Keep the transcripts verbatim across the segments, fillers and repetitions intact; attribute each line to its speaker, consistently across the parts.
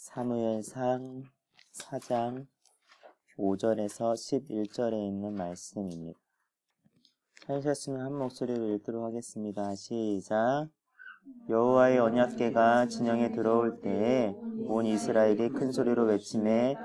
Speaker 1: 사무엘상 사 장 오 절에서 십일 절에 있는 말씀입니다. 찾으셨으면 한 목소리로 읽도록 하겠습니다. 시작. 여호와의 언약궤가 진영에 들어올 때에 온 이스라엘이 큰 소리로 외치매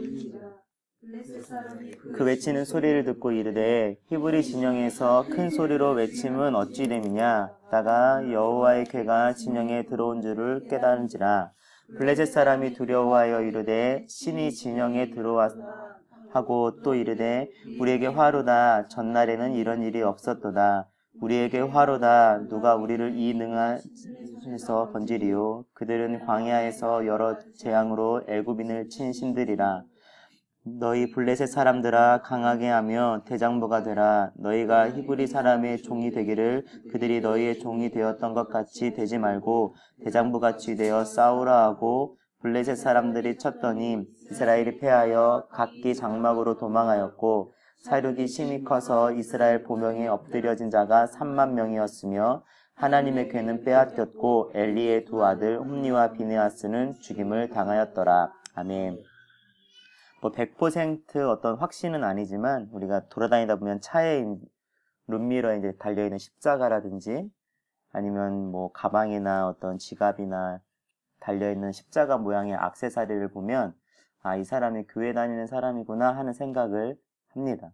Speaker 1: 그 외치는 소리를 듣고 이르되 히브리 진영에서 큰 소리로 외침은 어찌 됨이냐 다가 여호와의 궤가 진영에 들어온 줄을 깨달은지라. 블레셋 사람이 두려워하여 이르되 신이 진영에 들어왔 하고 또 이르되 우리에게 화로다. 전날에는 이런 일이 없었도다. 우리에게 화로다. 누가 우리를 이 능한에서 건지리요. 그들은 광야에서 여러 재앙으로 애굽인을 친 신들이라. 너희 블레셋 사람들아 강하게 하며 대장부가 되라. 너희가 히브리 사람의 종이 되기를 그들이 너희의 종이 되었던 것 같이 되지 말고 대장부같이 되어 싸우라 하고 블레셋 사람들이 쳤더니 이스라엘이 패하여 각기 장막으로 도망하였고 사륙이 심히 커서 이스라엘 보명에 엎드려진 자가 삼만 명이었으며 하나님의 궤는 빼앗겼고 엘리의 두 아들 홈니와 비느하스는 죽임을 당하였더라. 아멘. 뭐 백 퍼센트 어떤 확신은 아니지만 우리가 돌아다니다 보면 차에 룸미러에 이제 달려있는 십자가라든지 아니면 뭐 가방이나 어떤 지갑이나 달려있는 십자가 모양의 액세서리를 보면 아, 이 사람이 교회 다니는 사람이구나 하는 생각을 합니다.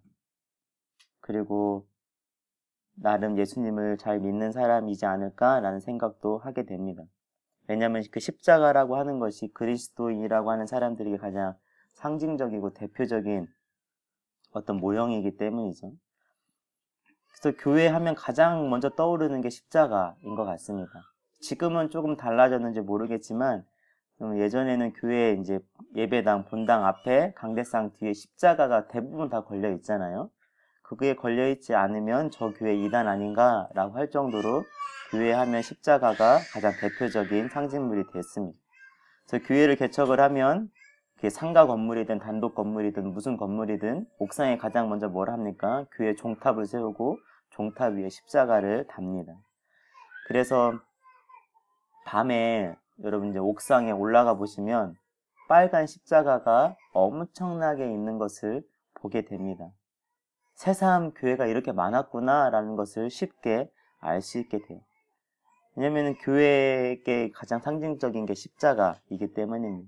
Speaker 1: 그리고 나름 예수님을 잘 믿는 사람이지 않을까라는 생각도 하게 됩니다. 왜냐하면 그 십자가라고 하는 것이 그리스도인이라고 하는 사람들에게 가장 상징적이고 대표적인 어떤 모형이기 때문이죠. 그래서 교회 하면 가장 먼저 떠오르는 게 십자가인 것 같습니다. 지금은 조금 달라졌는지 모르겠지만 예전에는 교회 이제 예배당, 본당 앞에 강대상 뒤에 십자가가 대부분 다 걸려 있잖아요. 그게 걸려 있지 않으면 저 교회 이단 아닌가라고 할 정도로 교회 하면 십자가가 가장 대표적인 상징물이 됐습니다. 그래서 교회를 개척을 하면 그게 상가 건물이든 단독 건물이든 무슨 건물이든 옥상에 가장 먼저 뭘 합니까? 교회 종탑을 세우고 종탑 위에 십자가를 답니다. 그래서 밤에 여러분 이제 옥상에 올라가 보시면 빨간 십자가가 엄청나게 있는 것을 보게 됩니다. 새삼 교회가 이렇게 많았구나라는 것을 쉽게 알 수 있게 돼요. 왜냐하면 교회에게 가장 상징적인 게 십자가이기 때문입니다.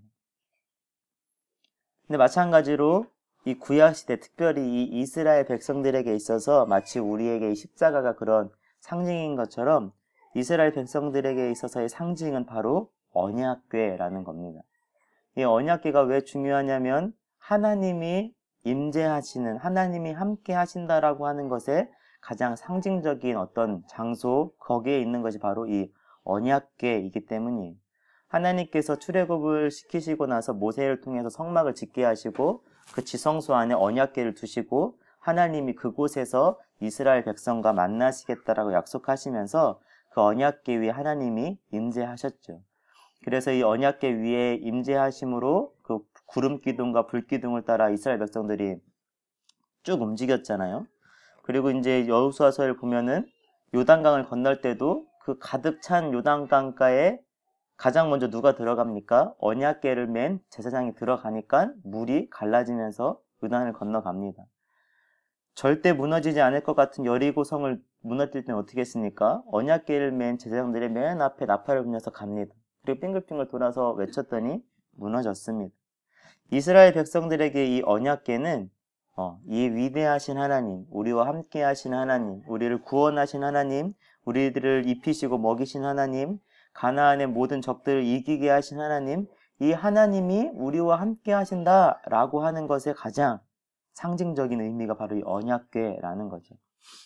Speaker 1: 근데 마찬가지로 이 구약시대 특별히 이 이스라엘 백성들에게 있어서 마치 우리에게 이 십자가가 그런 상징인 것처럼 이스라엘 백성들에게 있어서의 상징은 바로 언약궤라는 겁니다. 이 언약궤가 왜 중요하냐면 하나님이 임재하시는, 하나님이 함께 하신다라고 하는 것에 가장 상징적인 어떤 장소, 거기에 있는 것이 바로 이 언약궤이기 때문이에요. 하나님께서 출애굽을 시키시고 나서 모세를 통해서 성막을 짓게 하시고 그 지성소 안에 언약궤를 두시고 하나님이 그곳에서 이스라엘 백성과 만나시겠다라고 약속하시면서 그 언약궤 위에 하나님이 임재하셨죠. 그래서 이 언약궤 위에 임재하심으로 그 구름 기둥과 불 기둥을 따라 이스라엘 백성들이 쭉 움직였잖아요. 그리고 이제 여호수아서를 보면은 요단강을 건널 때도 그 가득 찬 요단강가에 가장 먼저 누가 들어갑니까? 언약궤를 맨 제사장이 들어가니까 물이 갈라지면서 요단을 건너갑니다. 절대 무너지지 않을 것 같은 여리고성을 무너뜨릴 때는 어떻게 했습니까? 언약궤를 맨 제사장들의 맨 앞에 나팔을 불면서 갑니다. 그리고 빙글빙글 돌아서 외쳤더니 무너졌습니다. 이스라엘 백성들에게 이 언약궤는 어, 이 위대하신 하나님, 우리와 함께 하신 하나님, 우리를 구원하신 하나님, 우리들을 입히시고 먹이신 하나님, 가나안의 모든 적들을 이기게 하신 하나님, 이 하나님이 우리와 함께 하신다라고 하는 것의 가장 상징적인 의미가 바로 이 언약궤라는 거죠.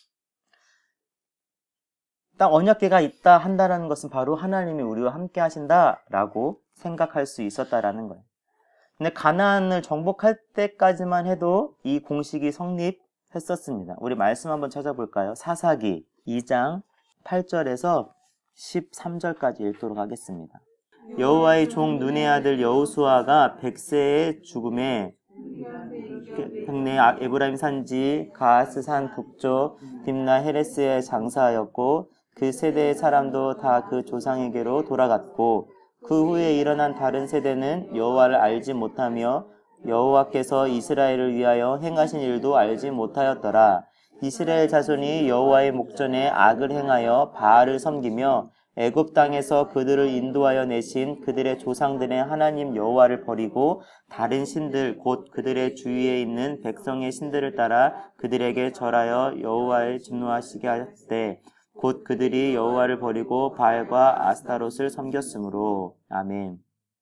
Speaker 1: 딱 언약궤가 있다 한다라는 것은 바로 하나님이 우리와 함께 하신다라고 생각할 수 있었다라는 거예요. 근데 가나안을 정복할 때까지만 해도 이 공식이 성립했었습니다. 우리 말씀 한번 찾아볼까요? 사사기 이 장 팔 절에서 십삼 절까지 읽도록 하겠습니다. 여호와의 종 눈의 아들 여호수아가 백세의 죽음에 흑내 에브라임 산지 가하스 산 북쪽 딥나 헤레스에 장사하였고 그 세대의 사람도 다 그 조상에게로 돌아갔고 그 후에 일어난 다른 세대는 여호와를 알지 못하며 여호와께서 이스라엘을 위하여 행하신 일도 알지 못하였더라. 이스라엘 자손이 여호와의 목전에 악을 행하여 바알을 섬기며 애굽 땅에서 그들을 인도하여 내신 그들의 조상들의 하나님 여호와를 버리고 다른 신들 곧 그들의 주위에 있는 백성의 신들을 따라 그들에게 절하여 여호와를 진노하시게 하였되 곧 그들이 여호와를 버리고 바알과 아스타롯을 섬겼으므로. 아멘.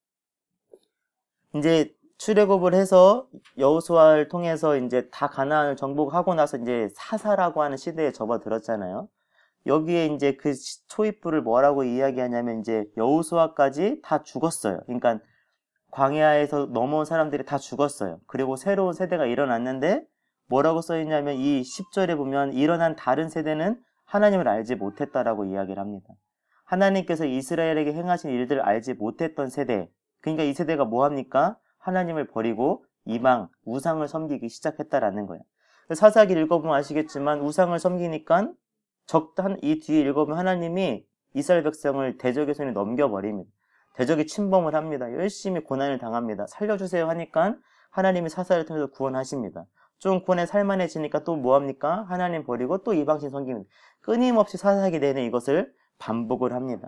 Speaker 1: 이제 출애굽을 해서 여호수아를 통해서 이제 다 가나안을 정복하고 나서 이제 사사라고 하는 시대에 접어들었잖아요. 여기에 이제 그 초입부를 뭐라고 이야기하냐면 이제 여호수아까지 다 죽었어요. 그러니까 광야에서 넘어온 사람들이 다 죽었어요. 그리고 새로운 세대가 일어났는데 뭐라고 써있냐면 이 십 절에 보면 일어난 다른 세대는 하나님을 알지 못했다라고 이야기를 합니다. 하나님께서 이스라엘에게 행하신 일들을 알지 못했던 세대. 그러니까 이 세대가 뭐합니까? 하나님을 버리고 이방, 우상을 섬기기 시작했다라는 거예요. 사사기 읽어보면 아시겠지만 우상을 섬기니까 적단 이 뒤에 읽어보면 하나님이 이스라엘 백성을 대적의 손에 넘겨버립니다. 대적이 침범을 합니다. 열심히 고난을 당합니다. 살려주세요 하니까 하나님이 사사를 통해서 구원하십니다. 좀 구원에 살만해지니까 또 뭐합니까? 하나님 버리고 또 이방신 섬깁니다. 끊임없이 사사기 내내 이것을 반복을 합니다.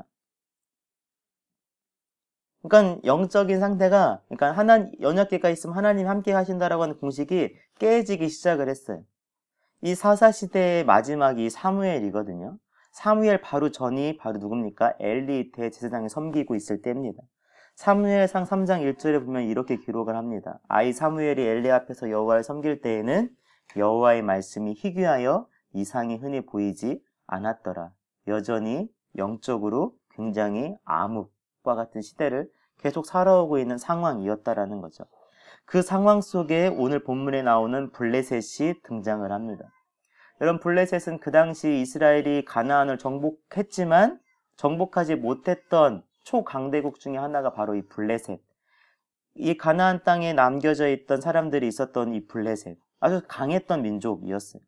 Speaker 1: 그러니까 영적인 상태가, 그러니까 하나님, 언약궤가 있으면 하나님 함께 하신다라고 하는 공식이 깨지기 시작을 했어요. 이 사사시대의 마지막이 사무엘이거든요. 사무엘 바로 전이 바로 누굽니까? 엘리 대제사장이 섬기고 있을 때입니다. 사무엘상 삼 장 일 절에 보면 이렇게 기록을 합니다. 아이 사무엘이 엘리 앞에서 여호와를 섬길 때에는 여호와의 말씀이 희귀하여 이상이 흔히 보이지 않았더라. 여전히 영적으로 굉장히 암흑과 같은 시대를 계속 살아오고 있는 상황이었다라는 거죠. 그 상황 속에 오늘 본문에 나오는 블레셋이 등장을 합니다. 여러분, 블레셋은 그 당시 이스라엘이 가나안을 정복했지만 정복하지 못했던 초강대국 중에 하나가 바로 이 블레셋. 이 가나안 땅에 남겨져 있던 사람들이 있었던 이 블레셋. 아주 강했던 민족이었어요.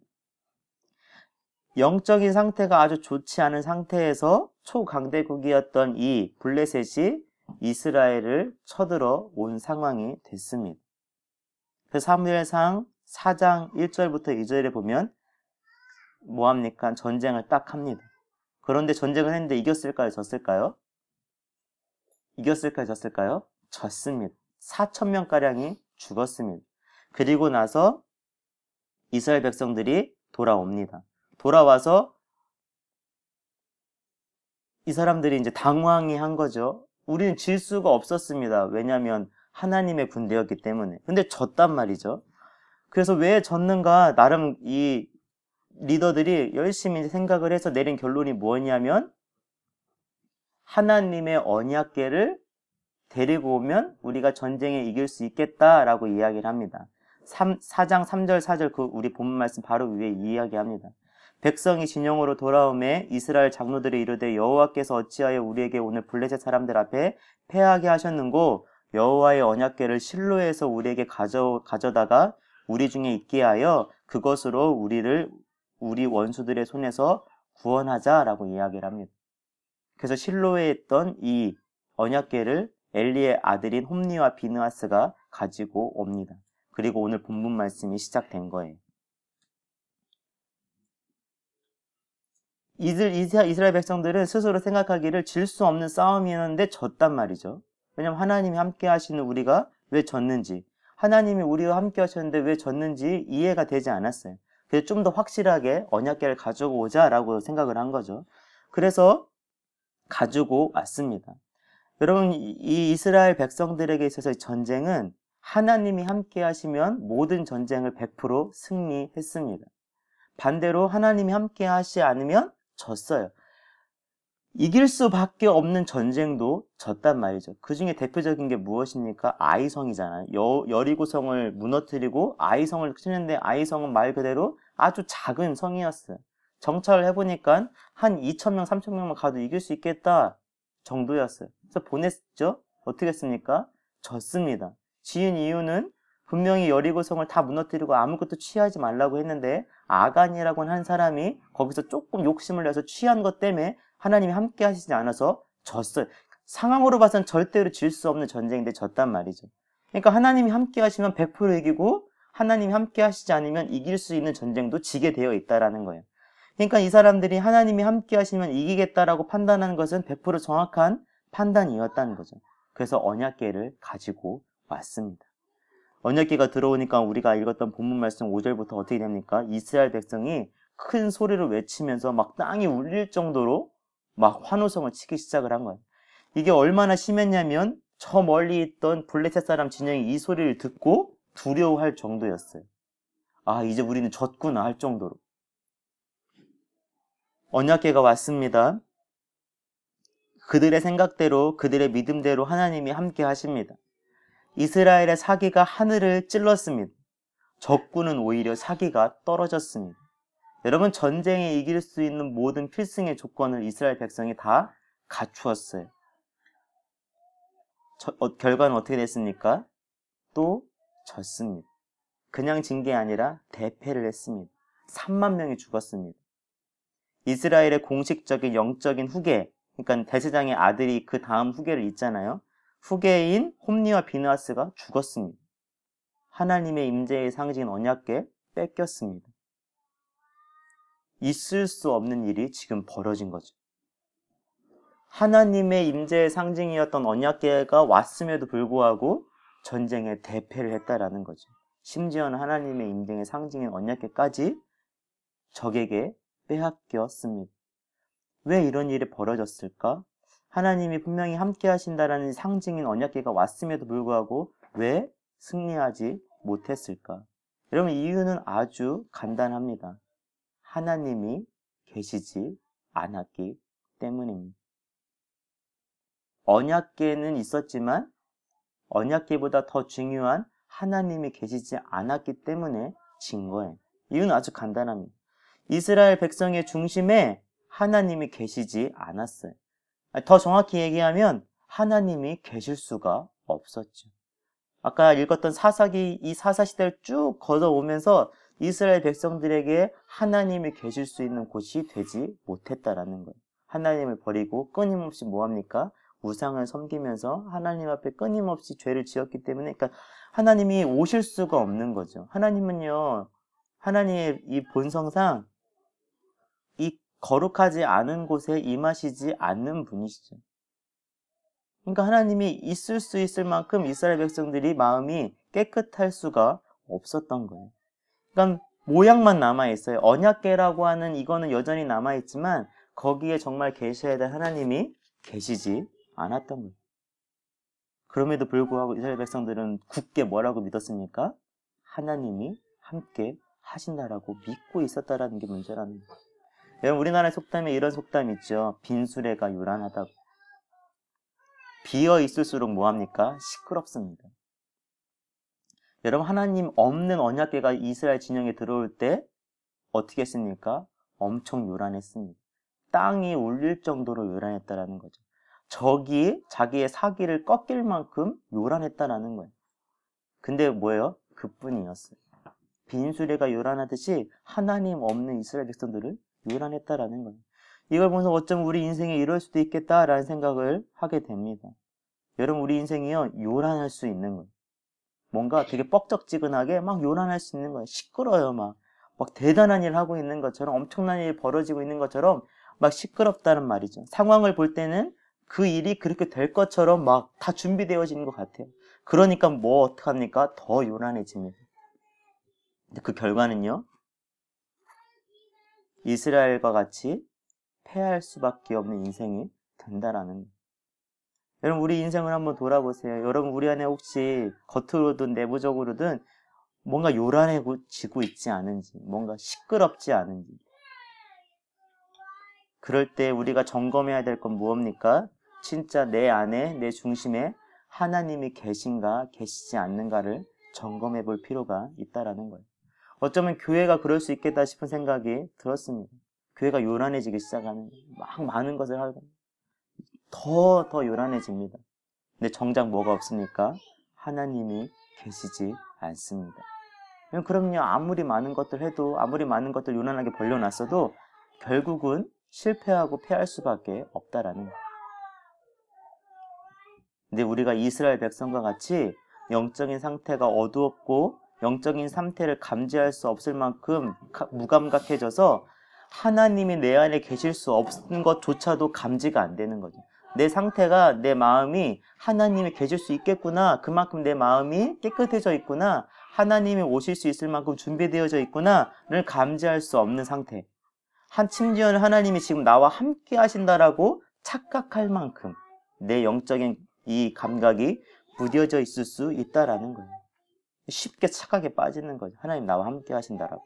Speaker 1: 영적인 상태가 아주 좋지 않은 상태에서 초강대국이었던 이 블레셋이 이스라엘을 쳐들어 온 상황이 됐습니다. 그 사무엘상 사 장 일 절부터 이 절에 보면 뭐합니까? 전쟁을 딱 합니다. 그런데 전쟁을 했는데 이겼을까요? 졌을까요? 이겼을까요? 졌을까요? 졌습니다. 사천 명가량이 죽었습니다. 그리고 나서 이스라엘 백성들이 돌아옵니다. 돌아와서 이 사람들이 이제 당황이 한 거죠. 우리는 질 수가 없었습니다. 왜냐하면 하나님의 군대였기 때문에. 근데 졌단 말이죠. 그래서 왜 졌는가? 나름 이 리더들이 열심히 생각을 해서 내린 결론이 뭐냐면 하나님의 언약궤를 데리고 오면 우리가 전쟁에 이길 수 있겠다라고 이야기를 합니다. 사 장 삼 절 사 절 그 우리 본문 말씀 바로 위에 이야기합니다. 백성이 진영으로 돌아오매 이스라엘 장로들이 이르되 여호와께서 어찌하여 우리에게 오늘 블레셋 사람들 앞에 패하게 하셨는고 여호와의 언약궤를 실로에서 우리에게 가져, 가져다가 우리 중에 있게 하여 그것으로 우리를 우리 원수들의 손에서 구원하자라고 이야기를 합니다. 그래서 실로에 있던 이 언약궤를 엘리의 아들인 홈니와 비느하스가 가지고 옵니다. 그리고 오늘 본문 말씀이 시작된 거예요. 이스라엘 백성들은 스스로 생각하기를 질 수 없는 싸움이었는데 졌단 말이죠. 왜냐하면 하나님이 함께 하시는 우리가 왜 졌는지, 하나님이 우리와 함께 하셨는데 왜 졌는지 이해가 되지 않았어요. 그래서 좀 더 확실하게 언약궤를 가지고 오자라고 생각을 한 거죠. 그래서 가지고 왔습니다. 여러분, 이 이스라엘 백성들에게 있어서 전쟁은 하나님이 함께 하시면 모든 전쟁을 백 퍼센트 승리했습니다. 반대로 하나님이 함께 하시지 않으면 졌어요. 이길 수밖에 없는 전쟁도 졌단 말이죠. 그 중에 대표적인 게 무엇입니까? 아이성이잖아요. 여, 여리고성을 무너뜨리고 아이성을 치는데 아이성은 말 그대로 아주 작은 성이었어요. 정찰을 해보니까 한 이천 명, 삼천 명만 가도 이길 수 있겠다 정도였어요. 그래서 보냈죠. 어떻게 했습니까? 졌습니다. 지은 이유는 분명히 여리고성을 다 무너뜨리고 아무것도 취하지 말라고 했는데 아간이라고 하는 사람이 거기서 조금 욕심을 내서 취한 것 때문에 하나님이 함께 하시지 않아서 졌어요. 상황으로 봐서는 절대로 질 수 없는 전쟁인데 졌단 말이죠. 그러니까 하나님이 함께 하시면 백 퍼센트 이기고 하나님이 함께 하시지 않으면 이길 수 있는 전쟁도 지게 되어 있다라는 거예요. 그러니까 이 사람들이 하나님이 함께 하시면 이기겠다라고 판단하는 것은 백 퍼센트 정확한 판단이었다는 거죠. 그래서 언약궤를 가지고 왔습니다. 언약궤가 들어오니까 우리가 읽었던 본문 말씀 오 절부터 어떻게 됩니까? 이스라엘 백성이 큰 소리로 외치면서 막 땅이 울릴 정도로 막 환호성을 치기 시작을 한 거예요. 이게 얼마나 심했냐면 저 멀리 있던 블레셋 사람 진영이 이 소리를 듣고 두려워할 정도였어요. 아, 이제 우리는 졌구나 할 정도로. 언약궤가 왔습니다. 그들의 생각대로 그들의 믿음대로 하나님이 함께 하십니다. 이스라엘의 사기가 하늘을 찔렀습니다. 적군은 오히려 사기가 떨어졌습니다. 여러분, 전쟁에 이길 수 있는 모든 필승의 조건을 이스라엘 백성이 다 갖추었어요. 저, 어, 결과는 어떻게 됐습니까? 또 졌습니다. 그냥 진 게 아니라 대패를 했습니다. 삼만 명이 죽었습니다. 이스라엘의 공식적인 영적인 후계, 그러니까 대제사장의 아들이 그 다음 후계를 잇잖아요. 후계인 홈리와 비느하스가 죽었습니다. 하나님의 임재의 상징인 언약궤 뺏겼습니다. 있을 수 없는 일이 지금 벌어진 거죠. 하나님의 임재의 상징이었던 언약궤가 왔음에도 불구하고 전쟁에 대패를 했다라는 거죠. 심지어는 하나님의 임재의 상징인 언약궤까지 적에게 빼앗겼습니다. 왜 이런 일이 벌어졌을까? 하나님이 분명히 함께 하신다라는 상징인 언약궤가 왔음에도 불구하고 왜 승리하지 못했을까? 여러분, 이유는 아주 간단합니다. 하나님이 계시지 않았기 때문입니다. 언약궤는 있었지만 언약궤보다 더 중요한 하나님이 계시지 않았기 때문에 진 거예요. 이유는 아주 간단합니다. 이스라엘 백성의 중심에 하나님이 계시지 않았어요. 더 정확히 얘기하면 하나님이 계실 수가 없었죠. 아까 읽었던 사사기, 이 사사시대를 쭉 걷어오면서 이스라엘 백성들에게 하나님이 계실 수 있는 곳이 되지 못했다라는 거예요. 하나님을 버리고 끊임없이 뭐합니까? 우상을 섬기면서 하나님 앞에 끊임없이 죄를 지었기 때문에, 그러니까 하나님이 오실 수가 없는 거죠. 하나님은요, 하나님의 이 본성상 이 거룩하지 않은 곳에 임하시지 않는 분이시죠. 그러니까 하나님이 있을 수 있을 만큼 이스라엘 백성들이 마음이 깨끗할 수가 없었던 거예요. 그러니까 모양만 남아있어요. 언약궤라고 하는 이거는 여전히 남아있지만 거기에 정말 계셔야 될 하나님이 계시지 않았던 거예요. 그럼에도 불구하고 이스라엘 백성들은 굳게 뭐라고 믿었습니까? 하나님이 함께 하신다라고 믿고 있었다라는 게 문제라는 거예요. 여러분, 우리나라의 속담에 이런 속담이 있죠. 빈수레가 요란하다고. 비어 있을수록 뭐합니까? 시끄럽습니다. 여러분, 하나님 없는 언약궤가 이스라엘 진영에 들어올 때 어떻게 했습니까? 엄청 요란했습니다. 땅이 울릴 정도로 요란했다라는 거죠. 적이 자기의 사기를 꺾일 만큼 요란했다라는 거예요. 근데 뭐예요? 그뿐이었어요. 빈수레가 요란하듯이 하나님 없는 이스라엘 백성들을 요란했다라는 거예요. 이걸 보면서 어쩌면 우리 인생에 이럴 수도 있겠다라는 생각을 하게 됩니다. 여러분, 우리 인생이요, 요란할 수 있는 거예요. 뭔가 되게 뻑적지근하게 막 요란할 수 있는 거예요. 시끄러워요. 막, 막 대단한 일을 하고 있는 것처럼, 엄청난 일이 벌어지고 있는 것처럼 막 시끄럽다는 말이죠. 상황을 볼 때는 그 일이 그렇게 될 것처럼 막 다 준비되어지는 것 같아요. 그러니까 뭐 어떡합니까? 더 요란해집니다. 근데 그 결과는요, 이스라엘과 같이 패할 수밖에 없는 인생이 된다라는 거예요. 여러분, 우리 인생을 한번 돌아보세요. 여러분, 우리 안에 혹시 겉으로든 내부적으로든 뭔가 요란해지고 있지 않은지, 뭔가 시끄럽지 않은지. 그럴 때 우리가 점검해야 될 건 무엇입니까? 진짜 내 안에, 내 중심에 하나님이 계신가, 계시지 않는가를 점검해 볼 필요가 있다라는 거예요. 어쩌면 교회가 그럴 수 있겠다 싶은 생각이 들었습니다. 교회가 요란해지기 시작하는, 막 많은 것을 하고 더, 더 요란해집니다. 근데 정작 뭐가 없습니까? 하나님이 계시지 않습니다. 그럼요, 아무리 많은 것들 해도, 아무리 많은 것들 요란하게 벌려놨어도 결국은 실패하고 패할 수밖에 없다라는 거예요. 근데 우리가 이스라엘 백성과 같이 영적인 상태가 어두웠고 영적인 상태를 감지할 수 없을 만큼 무감각해져서 하나님이 내 안에 계실 수 없는 것조차도 감지가 안 되는 거죠. 내 상태가, 내 마음이 하나님이 계실 수 있겠구나, 그만큼 내 마음이 깨끗해져 있구나, 하나님이 오실 수 있을 만큼 준비되어져 있구나를 감지할 수 없는 상태. 한 심지어는 하나님이 지금 나와 함께 하신다라고 착각할 만큼 내 영적인 이 감각이 무뎌져 있을 수 있다라는 거예요. 쉽게 착각에 빠지는 거죠. 하나님 나와 함께 하신다라고.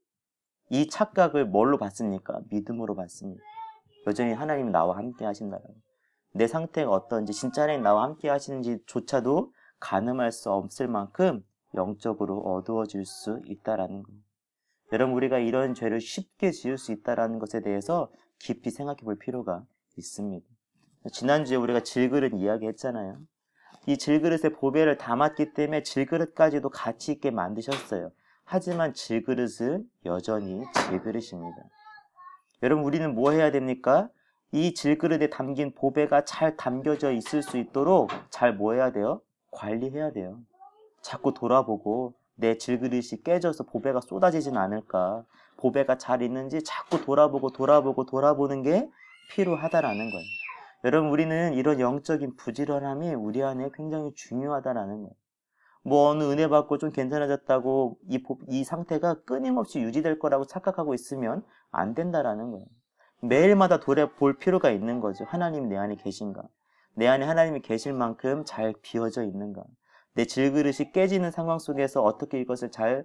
Speaker 1: 이 착각을 뭘로 받습니까? 믿음으로 받습니다. 여전히 하나님이 나와 함께 하신다라고. 내 상태가 어떤지, 진짜 하나님 나와 함께 하시는지조차도 가늠할 수 없을 만큼 영적으로 어두워질 수 있다라는 거예요. 여러분, 우리가 이런 죄를 쉽게 지을 수 있다라는 것에 대해서 깊이 생각해 볼 필요가 있습니다. 지난주에 우리가 질그릇 이야기 했잖아요. 이 질그릇에 보배를 담았기 때문에 질그릇까지도 가치 있게 만드셨어요. 하지만 질그릇은 여전히 질그릇입니다. 여러분, 우리는 뭐 해야 됩니까? 이 질그릇에 담긴 보배가 잘 담겨져 있을 수 있도록 잘 뭐 해야 돼요? 관리해야 돼요. 자꾸 돌아보고 내 질그릇이 깨져서 보배가 쏟아지진 않을까, 보배가 잘 있는지 자꾸 돌아보고 돌아보고 돌아보는 게 필요하다라는 거예요. 여러분, 우리는 이런 영적인 부지런함이 우리 안에 굉장히 중요하다라는 거예요. 뭐 어느 은혜 받고 좀 괜찮아졌다고 이, 이 상태가 끊임없이 유지될 거라고 착각하고 있으면 안 된다라는 거예요. 매일마다 돌아볼 필요가 있는 거죠. 하나님이 내 안에 계신가? 내 안에 하나님이 계실 만큼 잘 비워져 있는가? 내 질그릇이 깨지는 상황 속에서 어떻게 이것을 잘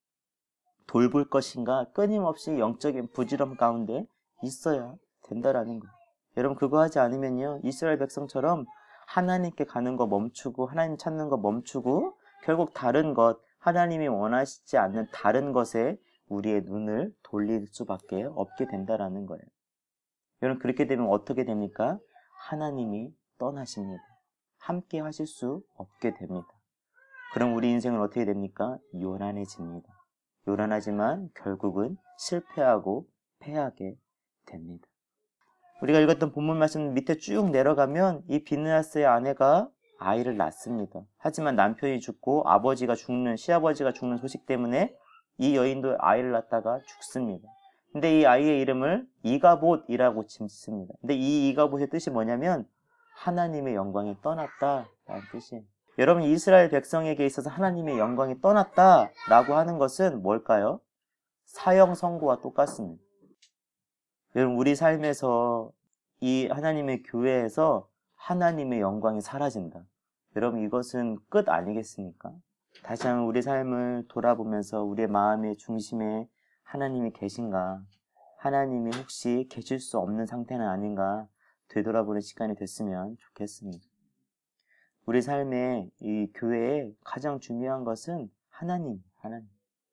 Speaker 1: 돌볼 것인가? 끊임없이 영적인 부지런 가운데 있어야 된다라는 거예요. 여러분, 그거 하지 않으면요, 이스라엘 백성처럼 하나님께 가는 거 멈추고 하나님 찾는 거 멈추고 결국 다른 것, 하나님이 원하시지 않는 다른 것에 우리의 눈을 돌릴 수밖에 없게 된다라는 거예요. 여러분, 그렇게 되면 어떻게 됩니까? 하나님이 떠나십니다. 함께 하실 수 없게 됩니다. 그럼 우리 인생은 어떻게 됩니까? 요란해집니다. 요란하지만 결국은 실패하고 패하게 됩니다. 우리가 읽었던 본문 말씀 밑에 쭉 내려가면 이 비느하스의 아내가 아이를 낳습니다. 하지만 남편이 죽고 아버지가 죽는, 시아버지가 죽는 소식 때문에 이 여인도 아이를 낳다가 죽습니다. 근데 이 아이의 이름을 이가봇이라고 짓습니다. 근데 이 이가봇의 뜻이 뭐냐면 하나님의 영광이 떠났다라는 뜻이에요. 여러분, 이스라엘 백성에게 있어서 하나님의 영광이 떠났다라고 하는 것은 뭘까요? 사형 선고와 똑같습니다. 여러분, 우리 삶에서 이 하나님의 교회에서 하나님의 영광이 사라진다. 여러분, 이것은 끝 아니겠습니까? 다시 한번 우리 삶을 돌아보면서 우리의 마음의 중심에 하나님이 계신가? 하나님이 혹시 계실 수 없는 상태는 아닌가? 되돌아보는 시간이 됐으면 좋겠습니다. 우리 삶의 이 교회에 가장 중요한 것은 하나님, 하나님.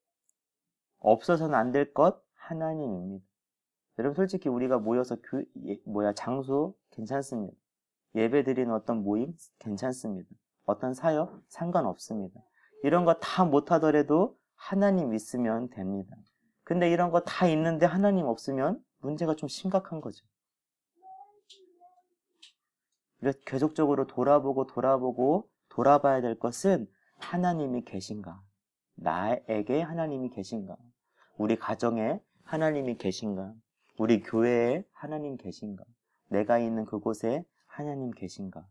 Speaker 1: 없어서는 안 될 것 하나님입니다. 여러분, 솔직히 우리가 모여서 교, 예, 뭐야 장소 괜찮습니다. 예배 드리는 어떤 모임 괜찮습니다. 어떤 사역 상관없습니다. 이런 거 다 못하더라도 하나님 있으면 됩니다. 근데 이런 거 다 있는데 하나님 없으면 문제가 좀 심각한 거죠. 그래서 계속적으로 돌아보고 돌아보고 돌아봐야 될 것은 하나님이 계신가? 나에게 하나님이 계신가? 우리 가정에 하나님이 계신가? 우리 교회에 하나님 계신가? 내가 있는 그곳에 하나님 계신가?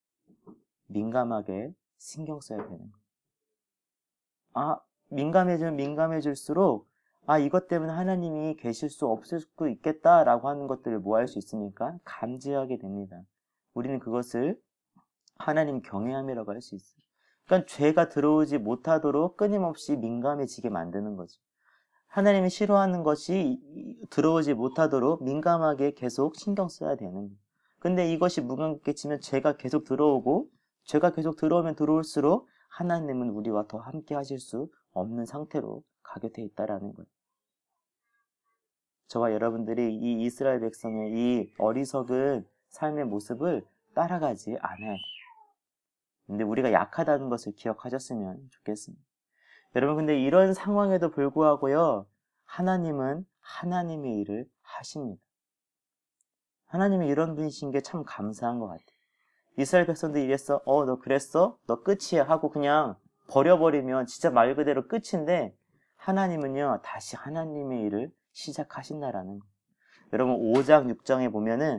Speaker 1: 민감하게 신경 써야 되는 거예요. 아, 민감해지면 민감해질수록 아, 이것 때문에 하나님이 계실 수 없을 수도 있겠다라고 하는 것들을 뭐 할 수 있습니까? 감지하게 됩니다. 우리는 그것을 하나님 경외함이라고 할 수 있어요. 그러니까 죄가 들어오지 못하도록 끊임없이 민감해지게 만드는 거죠. 하나님이 싫어하는 것이 들어오지 못하도록 민감하게 계속 신경 써야 되는 거예요. 근데 이것이 무감각해지면 죄가 계속 들어오고 죄가 계속 들어오면 들어올수록 하나님은 우리와 더 함께 하실 수 없는 상태로 가게 돼 있다라는 거예요. 저와 여러분들이 이 이스라엘 백성의 이 어리석은 삶의 모습을 따라가지 않아야 돼요. 근데 우리가 약하다는 것을 기억하셨으면 좋겠습니다. 여러분, 근데 이런 상황에도 불구하고요, 하나님은 하나님의 일을 하십니다. 하나님이 이런 분이신 게 참 감사한 것 같아요. 이스라엘 백성들이 이랬어. 어, 너 그랬어? 너 끝이야 하고 그냥 버려버리면 진짜 말 그대로 끝인데 하나님은요, 다시 하나님의 일을 시작하신다라는 거예요. 여러분 오 장, 육 장에 보면은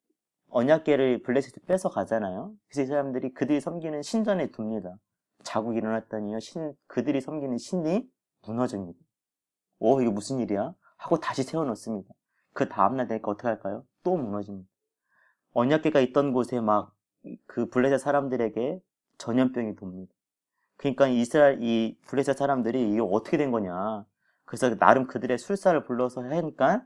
Speaker 1: 언약궤를 블레셋에 뺏어 가잖아요. 그래서 이 사람들이 그들이 섬기는 신전에 둡니다. 자국이 일어났더니요, 신, 그들이 섬기는 신이 무너집니다. 오, 이게 무슨 일이야? 하고 다시 세워놓습니다. 그 다음날 되니까 어떻게 할까요? 또 무너집니다. 언약궤가 있던 곳에 막 그 블레셋 사람들에게 전염병이 돕니다. 그러니까 이스라엘 이 블레셋 사람들이 이게 어떻게 된 거냐. 그래서 나름 그들의 술사를 불러서 하니까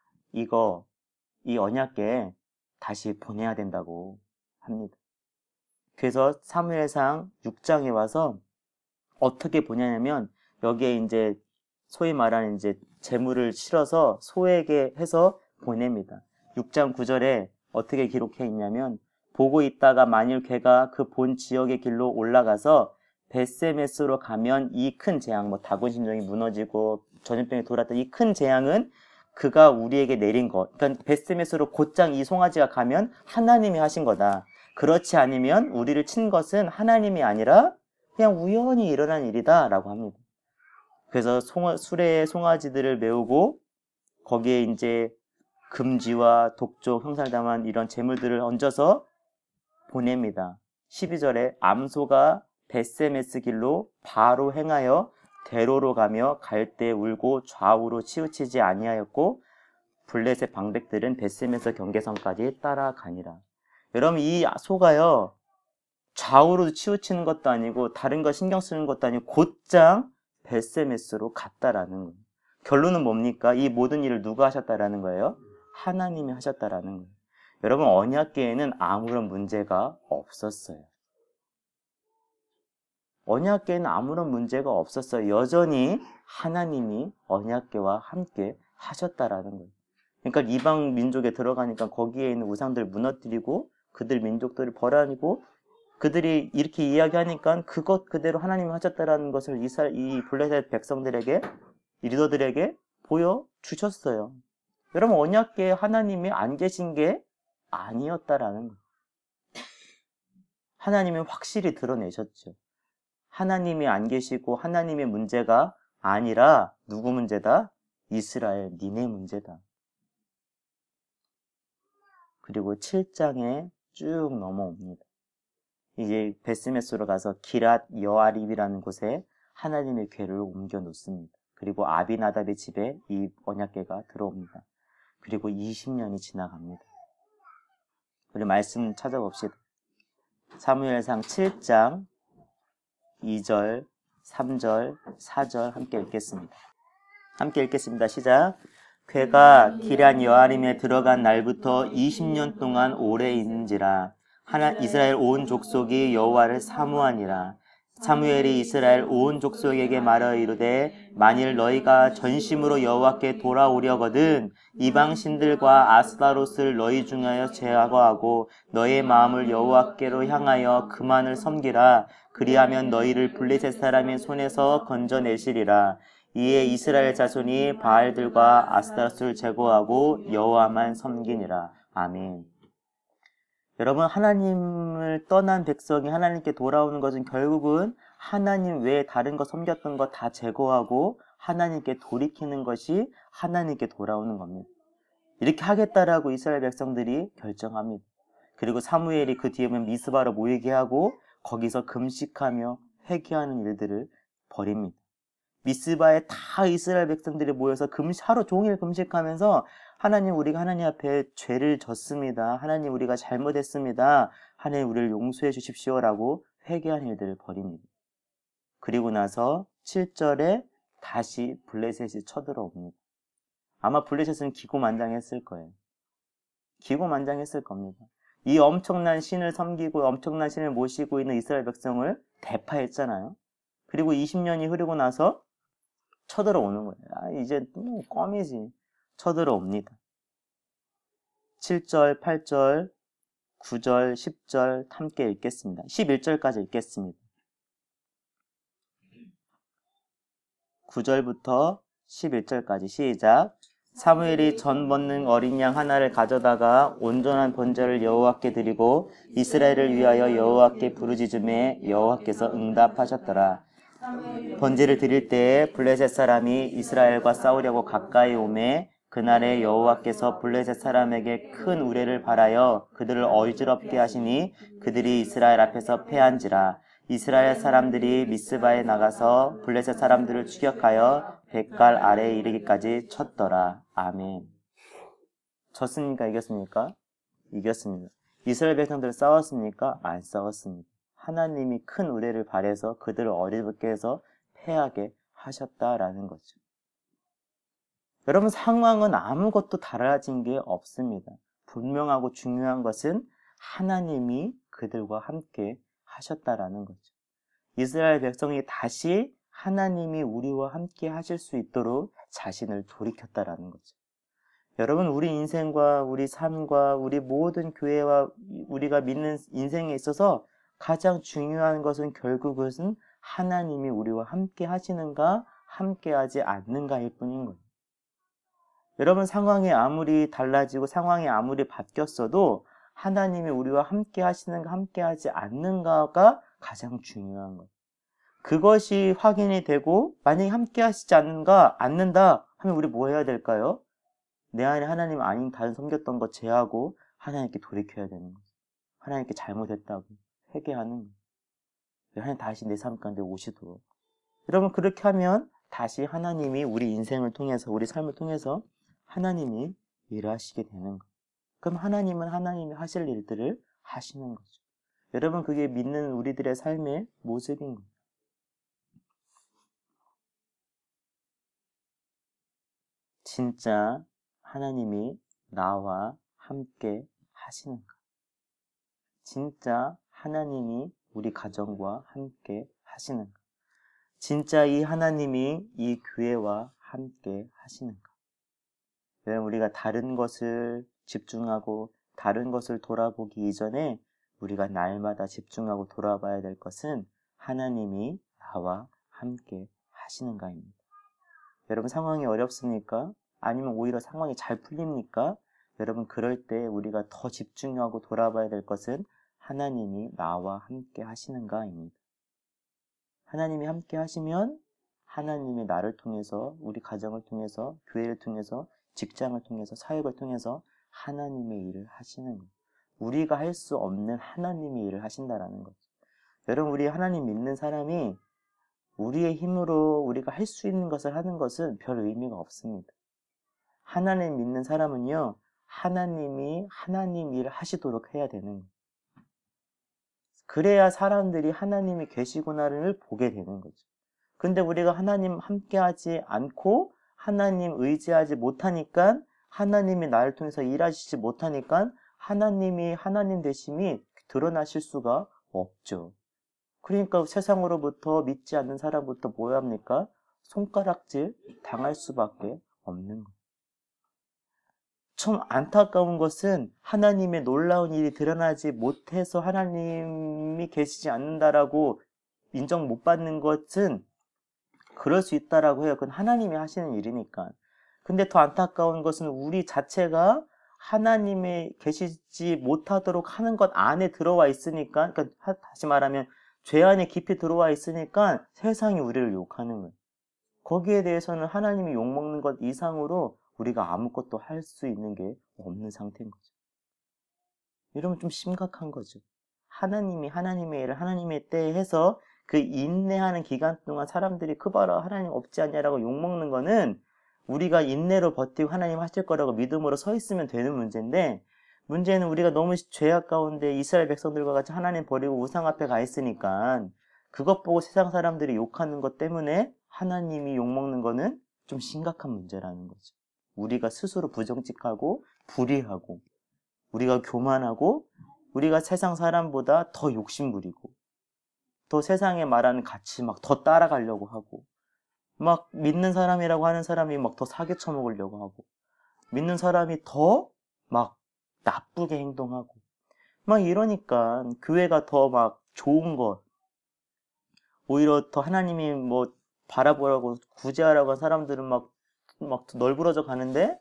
Speaker 1: 이거 이 언약궤 다시 보내야 된다고 합니다. 그래서 사무엘상 육 장에 와서 어떻게 보냐면 여기에 이제 소위 말하는 이제 재물을 실어서 소에게 해서 보냅니다. 육 장 구 절에 어떻게 기록해 있냐면 보고 있다가 만일 걔가 그 본 지역의 길로 올라가서 벳세메스로 가면 이 큰 재앙, 뭐 다곤 심정이 무너지고 전염병이 돌았던 이 큰 재앙은 그가 우리에게 내린 것. 그러니까 벳세메스로 곧장 이 송아지가 가면 하나님이 하신 거다. 그렇지 않으면 우리를 친 것은 하나님이 아니라 그냥 우연히 일어난 일이다 라고 합니다. 그래서 송, 수레에 송아지들을 메우고 거기에 이제 금지와 독조, 형상을 담은 이런 재물들을 얹어서 보냅니다. 십이 절에 암소가 벳세메스 길로 바로 행하여 대로로 가며 갈대 울고 좌우로 치우치지 아니하였고 블레셋 방백들은 벳세메스 경계선까지 따라가니라. 여러분 이 소가요 좌우로 치우치는 것도 아니고 다른 거 신경 쓰는 것도 아니고 곧장 벳세메스로 갔다라는 거예요. 결론은 뭡니까? 이 모든 일을 누가 하셨다라는 거예요? 하나님이 하셨다라는 거예요. 여러분 언약궤에는 아무런 문제가 없었어요. 언약궤에는 아무런 문제가 없었어요. 여전히 하나님이 언약궤와 함께 하셨다라는 거예요. 그러니까 이방 민족에 들어가니까 거기에 있는 우상들을 무너뜨리고 그들 민족들을 벌하고 그들이 이렇게 이야기하니까 그것 그대로 하나님이 하셨다라는 것을 이스라엘, 이 블레셋 백성들에게, 이 리더들에게 보여주셨어요. 여러분 언약궤에 하나님이 안 계신 게 아니었다라는 거예요. 하나님이 확실히 드러내셨죠. 하나님이 안 계시고 하나님의 문제가 아니라 누구 문제다? 이스라엘 니네 문제다. 그리고 칠 장에 쭉 넘어옵니다. 이제 벳세메스로 가서 기랏 여아립이라는 곳에 하나님의 궤를 옮겨 놓습니다. 그리고 아비나답의 집에 이 언약궤가 들어옵니다. 그리고 이십 년이 지나갑니다. 우리 말씀 찾아봅시다. 사무엘상 칠 장 이 절, 삼 절, 사 절 함께 읽겠습니다. 함께 읽겠습니다. 시작. 궤가 기럇 여아림에 들어간 날부터 이십 년 동안 오래 있는지라 하나 이스라엘 온 족속이 여호와를 사모하니라. 사무엘이 이스라엘 온 족속에게 말하여 이르되 만일 너희가 전심으로 여호와께 돌아오려거든 이방 신들과 아스타롯을 너희 중하여 제거하고 너희의 마음을 여호와께로 향하여 그만을 섬기라. 그리하면 너희를 블레셋 사람의 손에서 건져내시리라. 이에 이스라엘 자손이 바알들과 아스타롯을 제거하고 여호와만 섬기니라. 아멘. 여러분 하나님을 떠난 백성이 하나님께 돌아오는 것은 결국은 하나님 외에 다른 거 섬겼던 거 다 제거하고 하나님께 돌이키는 것이 하나님께 돌아오는 겁니다. 이렇게 하겠다라고 이스라엘 백성들이 결정합니다. 그리고 사무엘이 그 뒤에 보면 미스바로 모이게 하고 거기서 금식하며 회개하는 일들을 벌입니다. 미스바에 다 이스라엘 백성들이 모여서 금식, 하루 종일 금식하면서 하나님 우리가 하나님 앞에 죄를 졌습니다. 하나님 우리가 잘못했습니다. 하나님 우리를 용서해 주십시오라고 회개한 일들을 벌입니다. 그리고 나서 칠 절에 다시 블레셋이 쳐들어옵니다. 아마 블레셋은 기고만장했을 거예요. 기고만장했을 겁니다. 이 엄청난 신을 섬기고 엄청난 신을 모시고 있는 이스라엘 백성을 대파했잖아요. 그리고 이십 년이 흐르고 나서 쳐들어오는 거예요. 아, 이제 뭐 껌이지. 쳐들어옵니다. 칠 절, 팔 절, 구 절, 십 절 함께 읽겠습니다. 십일 절까지 읽겠습니다. 구 절부터 십일 절까지 시작. 사무엘이 전 먹는 어린 양 하나를 가져다가 온전한 번제를 여호와께 드리고 이스라엘을 위하여 여호와께 부르짖음에 여호와께서 응답하셨더라. 번제를 드릴 때에 블레셋 사람이 이스라엘과 싸우려고 가까이 오매 그날에 여호와께서 블레셋 사람에게 큰 우레를 발하여 그들을 어지럽게 하시니 그들이 이스라엘 앞에서 패한지라. 이스라엘 사람들이 미스바에 나가서 블레셋 사람들을 추격하여 백갈 아래에 이르기까지 쳤더라. 아멘. 졌습니까? 이겼습니까? 이겼습니다. 이스라엘 백성들 싸웠습니까? 안 싸웠습니다. 하나님이 큰 우레를 발해서 그들을 어리럽게 해서 패하게 하셨다라는 거죠. 여러분, 상황은 아무것도 달라진 게 없습니다. 분명하고 중요한 것은 하나님이 그들과 함께 하셨다라는 거죠. 이스라엘 백성이 다시 하나님이 우리와 함께 하실 수 있도록 자신을 돌이켰다라는 거죠. 여러분, 우리 인생과 우리 삶과 우리 모든 교회와 우리가 믿는 인생에 있어서 가장 중요한 것은 결국은 하나님이 우리와 함께 하시는가 함께 하지 않는가일 뿐인 거예요. 여러분, 상황이 아무리 달라지고 상황이 아무리 바뀌었어도 하나님이 우리와 함께 하시는가 함께 하지 않는가가 가장 중요한 거예요. 그것이 확인이 되고 만약에 함께 하시지 않는가 않는다 하면 우리 뭐 해야 될까요? 내 안에 하나님 아닌 다른 섬겼던 거 제하고 하나님께 돌이켜야 되는 거예요. 하나님께 잘못했다고 회개하는 거예요. 하나님 다시 내 삶 가운데 오시도록. 여러분, 그렇게 하면 다시 하나님이 우리 인생을 통해서 우리 삶을 통해서 하나님이 일하시게 되는 거예요. 그럼 하나님은 하나님이 하실 일들을 하시는 거죠. 여러분, 그게 믿는 우리들의 삶의 모습인 거예요. 진짜 하나님이 나와 함께 하시는가? 진짜 하나님이 우리 가정과 함께 하시는가? 진짜 이 하나님이 이 교회와 함께 하시는가? 여러분, 우리가 다른 것을 집중하고 다른 것을 돌아보기 이전에 우리가 날마다 집중하고 돌아봐야 될 것은 하나님이 나와 함께 하시는가입니다. 여러분, 상황이 어렵습니까? 아니면 오히려 상황이 잘 풀립니까? 여러분, 그럴 때 우리가 더 집중하고 돌아봐야 될 것은 하나님이 나와 함께 하시는가입니다. 하나님이 함께 하시면 하나님이 나를 통해서, 우리 가정을 통해서, 교회를 통해서, 직장을 통해서, 사역을 통해서 하나님의 일을 하시는 거예요. 우리가 할 수 없는 하나님의 일을 하신다라는 거죠. 여러분, 우리 하나님 믿는 사람이 우리의 힘으로 우리가 할 수 있는 것을 하는 것은 별 의미가 없습니다. 하나님 믿는 사람은요, 하나님이 하나님 일을 하시도록 해야 되는 거예요. 그래야 사람들이 하나님이 계시구나를 보게 되는 거죠. 근데 우리가 하나님 함께하지 않고 하나님 의지하지 못하니까, 하나님이 나를 통해서 일하시지 못하니까 하나님이 하나님 되심이 드러나실 수가 없죠. 그러니까 세상으로부터 믿지 않는 사람부터 뭐 합니까? 손가락질 당할 수밖에 없는 거예요. 좀 안타까운 것은 하나님의 놀라운 일이 드러나지 못해서 하나님이 계시지 않는다라고 인정 못 받는 것은 그럴 수 있다라고 해요. 그건 하나님이 하시는 일이니까. 근데 더 안타까운 것은 우리 자체가 하나님이 계시지 못하도록 하는 것 안에 들어와 있으니까, 그러니까 다시 말하면 죄 안에 깊이 들어와 있으니까 세상이 우리를 욕하는 거예요. 거기에 대해서는 하나님이 욕먹는 것 이상으로 우리가 아무것도 할 수 있는 게 없는 상태인 거죠. 이러면 좀 심각한 거죠. 하나님이 하나님의 일을 하나님의 때에 해서 그 인내하는 기간 동안 사람들이 그 봐라 하나님 없지 않냐라고 욕먹는 거는 우리가 인내로 버티고 하나님 하실 거라고 믿음으로 서 있으면 되는 문제인데, 문제는 우리가 너무 죄악 가운데 이스라엘 백성들과 같이 하나님 버리고 우상 앞에 가 있으니까 그것 보고 세상 사람들이 욕하는 것 때문에 하나님이 욕먹는 거는 좀 심각한 문제라는 거죠. 우리가 스스로 부정직하고 불의하고 우리가 교만하고 우리가 세상 사람보다 더 욕심부리고 더 세상에 말하는 가치 막 더 따라가려고 하고 막 믿는 사람이라고 하는 사람이 막 더 사기 쳐먹으려고 하고 믿는 사람이 더 막 나쁘게 행동하고 막 이러니까 교회가 더 막 좋은 것, 오히려 더 하나님이 뭐 바라보라고 구제하라고 한 사람들은 막 막 널브러져 가는데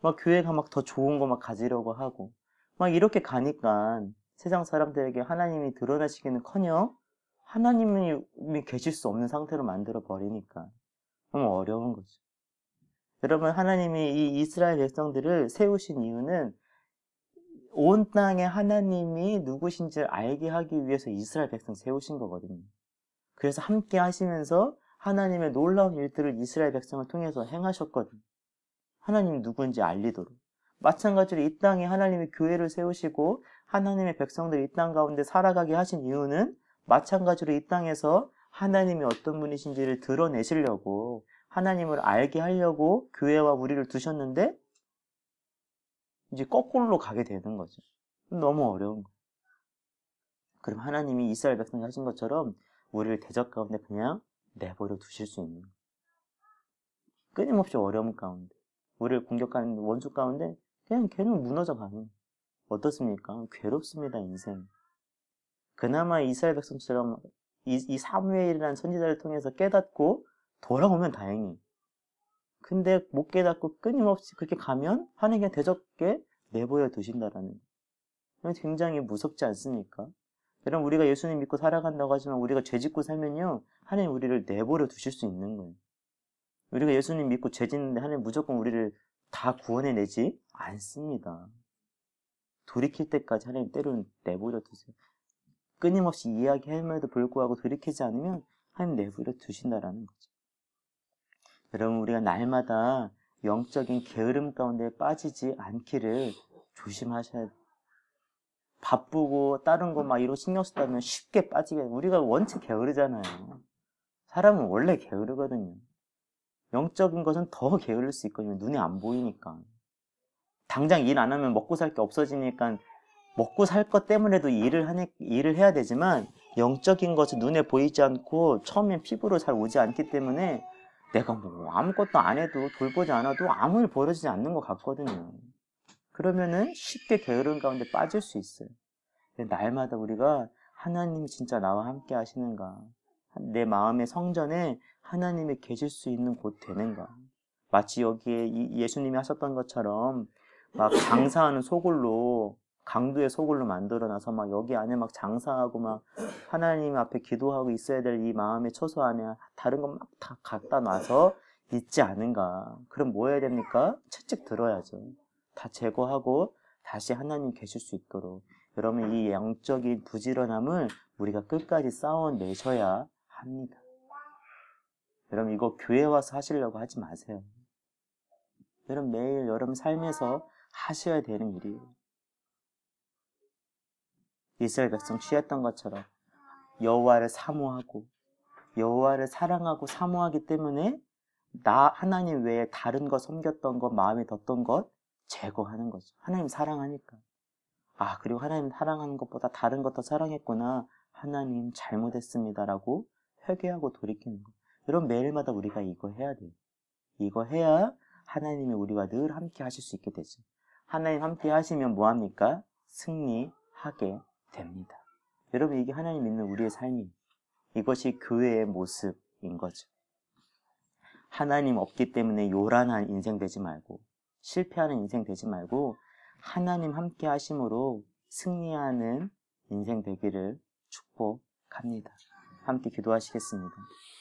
Speaker 1: 막 교회가 막 더 좋은 거 막 가지려고 하고 막 이렇게 가니까 세상 사람들에게 하나님이 드러나시기는커녕 하나님이 계실 수 없는 상태로 만들어 버리니까 너무 어려운 거죠. 여러분, 하나님이 이 이스라엘 백성들을 세우신 이유는 온 땅에 하나님이 누구신지를 알게 하기 위해서 이스라엘 백성 세우신 거거든요. 그래서 함께 하시면서 하나님의 놀라운 일들을 이스라엘 백성을 통해서 행하셨거든요. 하나님이 누구인지 알리도록. 마찬가지로 이 땅에 하나님이 교회를 세우시고 하나님의 백성들이 이 땅 가운데 살아가게 하신 이유는 마찬가지로 이 땅에서 하나님이 어떤 분이신지를 드러내시려고 하나님을 알게 하려고 교회와 우리를 두셨는데 이제 거꾸로 가게 되는 거죠. 너무 어려운 거예요. 그럼 하나님이 이스라엘 백성이 하신 것처럼 우리를 대적 가운데 그냥 내버려 두실 수 있는 거예요. 끊임없이 어려움 가운데 우리를 공격하는 원수 가운데 그냥 걔는 무너져 가는 거예요. 어떻습니까? 괴롭습니다, 인생. 그나마 이스라엘 백성처럼 이, 이 사무엘이라는 선지자를 통해서 깨닫고 돌아오면 다행이에요. 근데 못 깨닫고 끊임없이 그렇게 가면 하나님이 대적게 내버려 두신다라는 거예요. 굉장히 무섭지 않습니까? 여러분, 우리가 예수님 믿고 살아간다고 하지만 우리가 죄 짓고 살면요, 하나님 우리를 내버려 두실 수 있는 거예요. 우리가 예수님 믿고 죄 짓는데 하나님 무조건 우리를 다 구원해내지 않습니다. 돌이킬 때까지 하나님 때로는 내버려 두세요. 끊임없이 이야기함에도 불구하고 돌이키지 않으면 하나님 내버려 두신다라는 거죠. 여러분, 우리가 날마다 영적인 게으름 가운데 빠지지 않기를 조심하셔야 돼요. 바쁘고 다른 거 막 이런 신경 쓰다면 쉽게 빠지게 돼요. 우리가 원체 게으르잖아요. 사람은 원래 게으르거든요. 영적인 것은 더 게으를 수 있거든요. 눈에 안 보이니까. 당장 일 안 하면 먹고 살 게 없어지니까 먹고 살 것 때문에도 일을 하니, 일을 해야 되지만 영적인 것은 눈에 보이지 않고 처음엔 피부로 잘 오지 않기 때문에 내가 뭐 아무것도 안 해도 돌보지 않아도 아무 일 벌어지지 않는 것 같거든요. 그러면은 쉽게 게으름 가운데 빠질 수 있어요. 날마다 우리가 하나님이 진짜 나와 함께 하시는가, 내 마음의 성전에 하나님이 계실 수 있는 곳 되는가. 마치 여기에 예수님이 하셨던 것처럼 막 장사하는 소굴로, 강도의 소굴로 만들어놔서 막 여기 안에 막 장사하고 막 하나님 앞에 기도하고 있어야 될 이 마음의 처소 안에 다른 것 막 다 갖다 놔서 있지 않은가. 그럼 뭐 해야 됩니까? 채찍 들어야죠. 다 제거하고 다시 하나님 계실 수 있도록. 여러분, 이 영적인 부지런함을 우리가 끝까지 쌓아내셔야 합니다. 여러분, 이거 교회 와서 하시려고 하지 마세요. 여러분, 매일 여러분 삶에서 하셔야 되는 일이에요. 이스라엘 백성 취했던 것처럼 여호와를 사모하고 여호와를 사랑하고 사모하기 때문에 나 하나님 외에 다른 거 섬겼던 것, 마음에 뒀던 것 제거하는 거죠. 하나님 사랑하니까. 아, 그리고 하나님 사랑하는 것보다 다른 것 더 사랑했구나. 하나님 잘못했습니다라고 회개하고 돌이키는 거. 여러분, 매일마다 우리가 이거 해야 돼요. 이거 해야 하나님이 우리와 늘 함께 하실 수 있게 되죠. 하나님 함께 하시면 뭐합니까? 승리하게 됩니다. 여러분, 이게 하나님 믿는 우리의 삶이에요. 이것이 교회의 모습인 거죠. 하나님 없기 때문에 요란한 인생 되지 말고, 실패하는 인생 되지 말고, 하나님 함께 하심으로 승리하는 인생 되기를 축복합니다. 함께 기도하시겠습니다.